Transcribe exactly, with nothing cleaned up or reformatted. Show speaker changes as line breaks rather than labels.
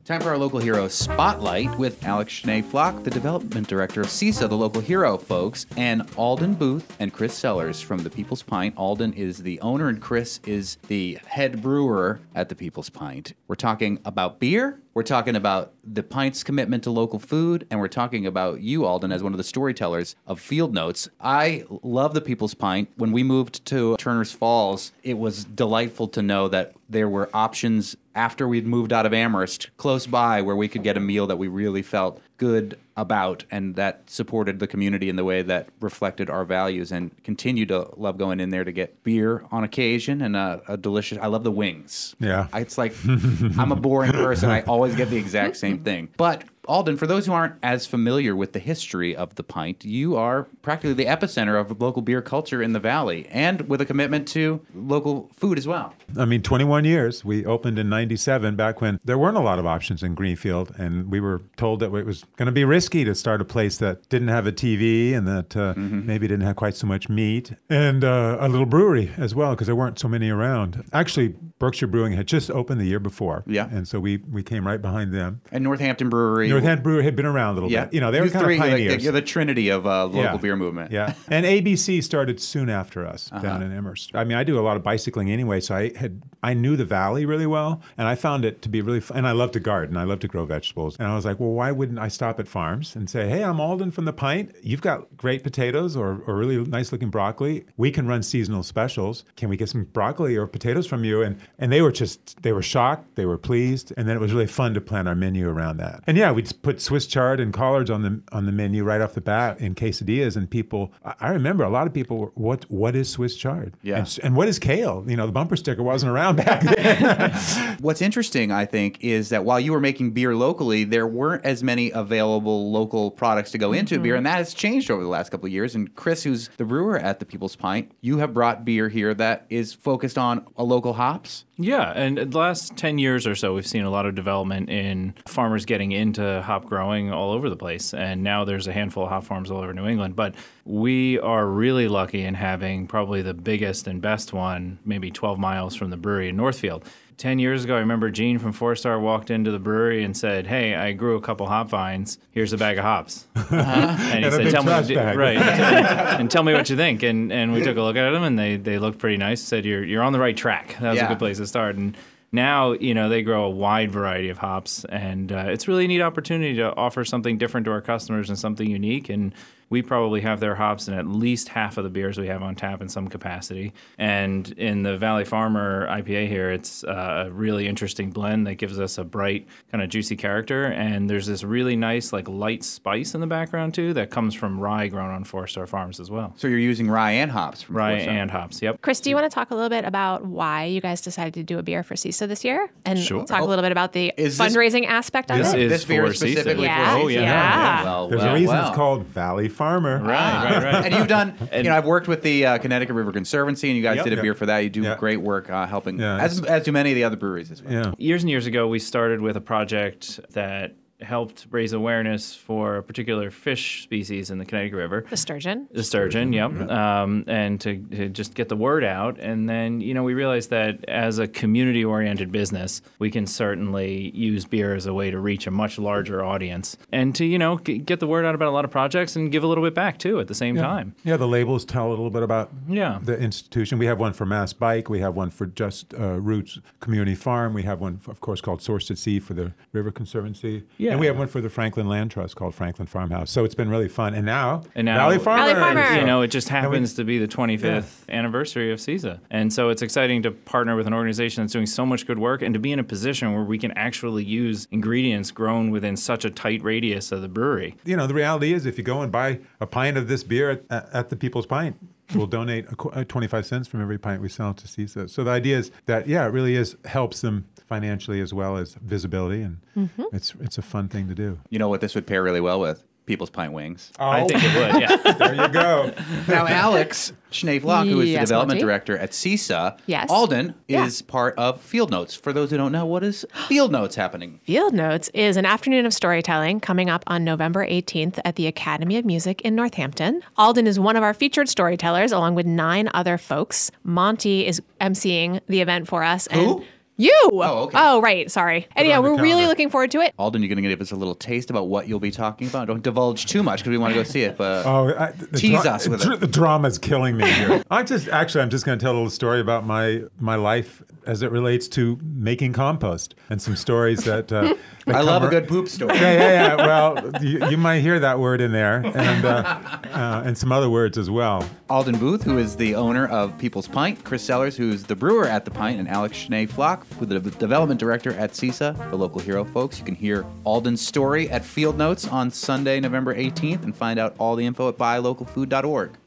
Time for our local hero spotlight with Alex Schnee-Flock, the development director of CISA, the local hero, folks, and Alden Booth and Chris Sellers from the People's Pint. Alden is the owner and Chris is the head brewer at the People's Pint. We're talking about beer. We're talking about the Pint's commitment to local food, and we're talking about you, Alden, as one of the storytellers of Field Notes. I love the People's Pint. When we moved to Turner's Falls, it was delightful to know that there were options after we'd moved out of Amherst close by where we could get a meal that we really felt good about and that supported the community in the way that reflected our values, and continue to love going in there to get beer on occasion and a, a delicious, I love the wings.
Yeah.
It's like, I'm a boring person. I always get the exact same thing. But Alden, for those who aren't as familiar with the history of the Pint, you are practically the epicenter of local beer culture in the Valley, and with a commitment to local food as well.
I mean, twenty-one years. We opened in ninety-seven, back when there weren't a lot of options in Greenfield, and we were told that it was going to be risky to start a place that didn't have a T V and that uh, mm-hmm. maybe didn't have quite so much meat, and uh, a little brewery as well, because there weren't so many around. Actually, Berkshire Brewing had just opened the year before,
yeah,
and so we, we came right behind them.
And Northampton Brewery.
Northampton Brewery had been around a little
yeah.
bit. You know, they were
you
kind
three,
of pioneers.
You're the, you're the trinity of uh, local
yeah.
beer movement.
Yeah, and A B C started soon after us uh-huh. down in Amherst. I mean, I do a lot of bicycling anyway, so I had I knew the Valley really well, and I found it to be really fun. And I love to garden. I love to grow vegetables. And I was like, well, why wouldn't I stop at farms and say, hey, I'm Alden from the Pint. You've got great potatoes or, or really nice-looking broccoli. We can run seasonal specials. Can we get some broccoli or potatoes from you? And and they were just, they were shocked. They were pleased. And then it was really fun to plan our menu around that. And yeah, we'd put Swiss chard and collards on the on the menu right off the bat in quesadillas. And people, I remember a lot of people were, what what is Swiss chard?
Yeah.
And, and what is kale? You know, the bumper sticker wasn't around back then.
What's interesting, I think, is that while you were making beer locally, there weren't as many available local products to go into mm-hmm. beer, and that has changed over the last couple of years. And Chris, who's the brewer at the People's Pint, you have brought beer here that is focused on a local hops.
Yeah, and the last ten years or so, we've seen a lot of development in farmers getting into hop growing all over the place. And now there's a handful of hop farms all over New England. But we are really lucky in having probably the biggest and best one, maybe twelve miles from the brewery in Northfield. Ten years ago, I remember Gene from Four Star walked into the brewery and said, hey, I grew a couple hop vines. Here's a bag of hops. Uh-huh. And he
and
said,
a big
tell
trash
me,
bag.
right, and, and tell me what you think. And and we took a look at them, and they, they looked pretty nice. Said, you're you're on the right track. That was
yeah.
a good place to start. And now, you know, they grow a wide variety of hops, and uh, it's really a neat opportunity to offer something different to our customers and something unique. And we probably have their hops in at least half of the beers we have on tap in some capacity. And in the Valley Farmer I P A here, it's uh, a really interesting blend that gives us a bright, kind of juicy character. And there's this really nice, like, light spice in the background, too, that comes from rye grown on Four Star Farms as well.
So you're using rye and hops from
Rye
Four Star.
and hops, yep.
Chris, do you want to talk a little bit about why you guys decided to do a beer for CISA this year? And
Sure.
talk a little bit about the
Is this-
fundraising aspect of
This
it?
is
This beer
for
is specifically
CISA.
for
Oh,
CISA.
yeah.
Yeah.
Well,
There's
well,
a reason
well.
it's called Valley Farmer.
Right, right, right.
And you've done,
And-
you know, I've worked with the uh, Connecticut River Conservancy, and you guys
Yep.
did a
Yep.
beer for that. You do
Yeah.
great work uh, helping,
Yeah,
as, as do many of the other breweries as well.
Yeah.
Years and years ago, we started with a project that helped raise awareness for a particular fish species in the Connecticut River.
The sturgeon.
The sturgeon, yep. Um, and to, to just get the word out. And then, you know, we realized that as a community-oriented business, we can certainly use beer as a way to reach a much larger audience and to, you know, g- get the word out about a lot of projects and give a little bit back, too, at the same
Yeah.
time.
Yeah, the labels tell a little bit about
Yeah.
the institution. We have one for Mass Bike. We have one for Just uh, Roots Community Farm. We have one, of course, called Source at Sea for the River Conservancy.
Yeah.
And we have one for the Franklin Land Trust called Franklin Farmhouse. So it's been really fun. And now,
And now-
Valley Farmer.
Valley Farmer.
You know, it just happens
we-
to be the twenty-fifth anniversary of CISA. And so it's exciting to partner with an organization that's doing so much good work and to be in a position where we can actually use ingredients grown within such a tight radius of the brewery.
You know, the reality is if you go and buy a pint of this beer at, at, at the People's Pint, we'll donate a, qu- uh, twenty-five cents from every pint we sell to CISA. So the idea is that, yeah, it really is helps them financially as well as visibility. And
Mm-hmm.
it's it's a fun thing to do.
You know what this would pair really well with? People's Pint Wings.
Oh,
I think it would, yeah.
there you go.
Now, Alex Schnee-Flock, who is the
Yes,
development
Monty?
director at CISA,
Yes.
Alden
Yeah.
is part of Field Notes. For those who don't know, what is Field Notes happening?
Field Notes is an afternoon of storytelling coming up on November eighteenth at the Academy of Music in Northampton. Alden is one of our featured storytellers, along with nine other folks. Monty is emceeing the event for us.
Who?
And You.
Oh, okay.
Oh, right. Sorry. And yeah,
on the
we're really
calendar.
looking forward to it.
Alden, you're going to give us a little taste about what you'll be talking about. Don't divulge too much because we want to go see it. But
Oh, I, the
tease
dra-
us with
dra-
it.
The drama's killing me here. I'm just actually, I'm just going to tell a little story about my my life as it relates to making compost and some stories that. Uh, that
I
come
love a
ar-
good poop story.
Yeah, yeah, yeah. Well, you, you might hear that word in there, and uh, uh, and some other words as well.
Alden Booth, who is the owner of People's Pint, Chris Sellers, who's the brewer at the Pint, and Alex Schnee Flock, who's the development director at CISA, the local hero folks. You can hear Alden's story at Field Notes on Sunday, November eighteenth, and find out all the info at buy local food dot org.